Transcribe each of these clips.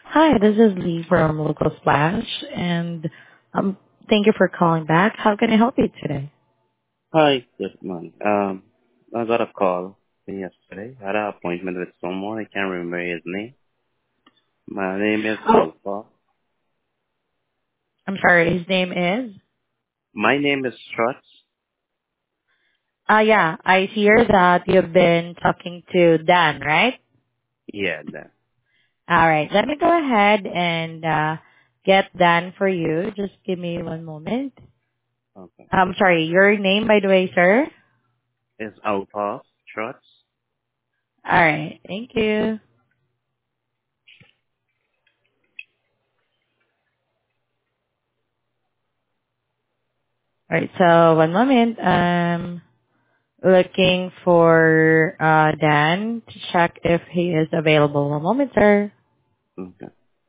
Hi, this is Lee from Local Splash, and um, thank you for calling back. How can I help you today? Hi, good morning. I got a call yesterday. I had an appointment with someone. I can't remember his name. My name is Oh, Alpha. I'm sorry. His name is. My name is Struts. Yeah, I hear that you've been talking to Dan, right? Yeah, that. All right. Let me go ahead and get Dan for you. Just give me one moment. Okay. I'm sorry. Your name, by the way, sir. It's Alpha Struts. All right. Thank you. All right. So one moment. Looking for Dan to check if he is available. One moment, sir. Okay.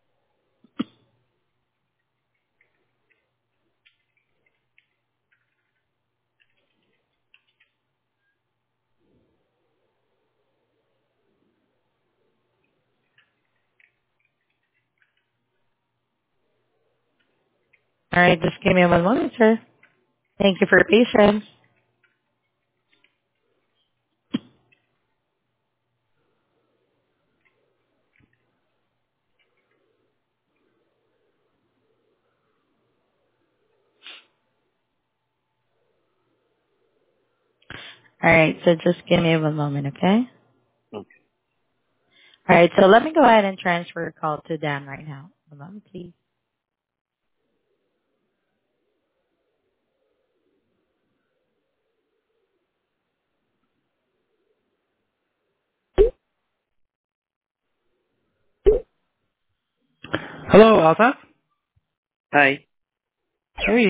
All right, just give me one moment, sir. Thank you for your patience. All right, so just give me one moment, okay? Okay. All right, so let me go ahead and transfer a call to Dan right now. One moment, please. Hello, Alpha. Hi. Hey,